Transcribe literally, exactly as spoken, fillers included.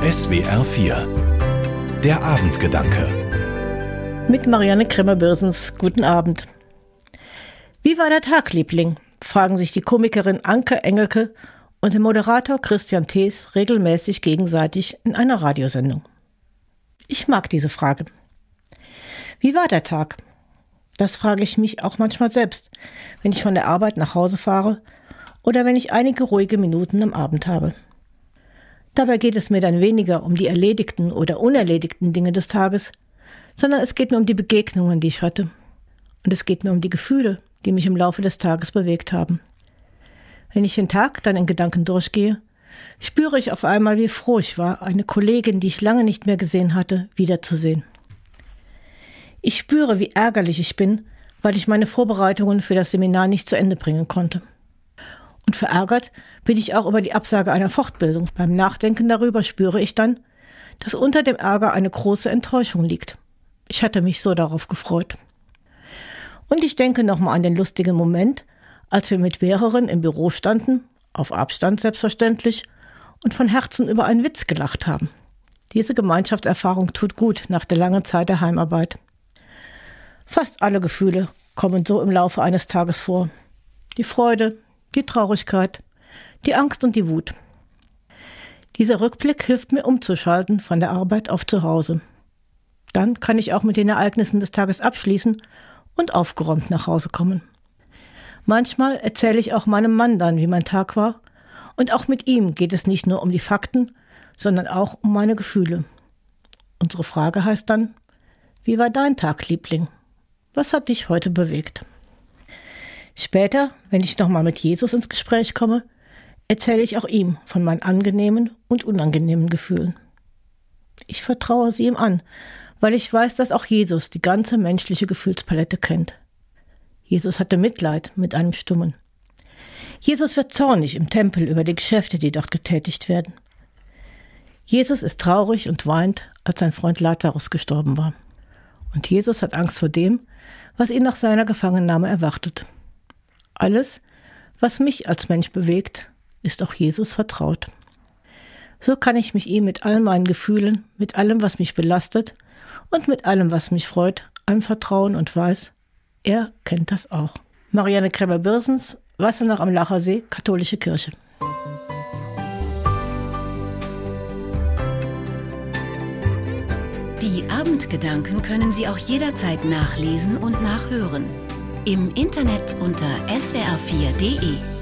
S W R vier. Der Abendgedanke. Mit Marianne Krämer-Bürsens. Guten Abend. Wie war der Tag, Liebling? Fragen sich die Komikerin Anke Engelke und der Moderator Christian Thees regelmäßig gegenseitig in einer Radiosendung. Ich mag diese Frage. Wie war der Tag? Das frage ich mich auch manchmal selbst, wenn ich von der Arbeit nach Hause fahre oder wenn ich einige ruhige Minuten am Abend habe. Dabei geht es mir dann weniger um die erledigten oder unerledigten Dinge des Tages, sondern es geht mir um die Begegnungen, die ich hatte. Und es geht mir um die Gefühle, die mich im Laufe des Tages bewegt haben. Wenn ich den Tag dann in Gedanken durchgehe, spüre ich auf einmal, wie froh ich war, eine Kollegin, die ich lange nicht mehr gesehen hatte, wiederzusehen. Ich spüre, wie ärgerlich ich bin, weil ich meine Vorbereitungen für das Seminar nicht zu Ende bringen konnte. Und verärgert bin ich auch über die Absage einer Fortbildung. Beim Nachdenken darüber spüre ich dann, dass unter dem Ärger eine große Enttäuschung liegt. Ich hatte mich so darauf gefreut. Und ich denke nochmal an den lustigen Moment, als wir mit mehreren im Büro standen, auf Abstand selbstverständlich, und von Herzen über einen Witz gelacht haben. Diese Gemeinschaftserfahrung tut gut nach der langen Zeit der Heimarbeit. Fast alle Gefühle kommen so im Laufe eines Tages vor. Die Freude, die Traurigkeit, die Angst und die Wut. Dieser Rückblick hilft mir umzuschalten von der Arbeit auf zu Hause. Dann kann ich auch mit den Ereignissen des Tages abschließen und aufgeräumt nach Hause kommen. Manchmal erzähle ich auch meinem Mann dann, wie mein Tag war, und auch mit ihm geht es nicht nur um die Fakten, sondern auch um meine Gefühle. Unsere Frage heißt dann: Wie war dein Tag, Liebling? Was hat dich heute bewegt? Später, wenn ich nochmal mit Jesus ins Gespräch komme, erzähle ich auch ihm von meinen angenehmen und unangenehmen Gefühlen. Ich vertraue sie ihm an, weil ich weiß, dass auch Jesus die ganze menschliche Gefühlspalette kennt. Jesus hatte Mitleid mit einem Stummen. Jesus wird zornig im Tempel über die Geschäfte, die dort getätigt werden. Jesus ist traurig und weint, als sein Freund Lazarus gestorben war. Und Jesus hat Angst vor dem, was ihn nach seiner Gefangennahme erwartet. Alles, was mich als Mensch bewegt, ist auch Jesus vertraut. So kann ich mich ihm mit all meinen Gefühlen, mit allem, was mich belastet und mit allem, was mich freut, anvertrauen und weiß, er kennt das auch. Marianne Krämer-Bürsens, Wassenach am Lachersee, Katholische Kirche. Die Abendgedanken können Sie auch jederzeit nachlesen und nachhören. Im Internet unter S W R vier punkt de.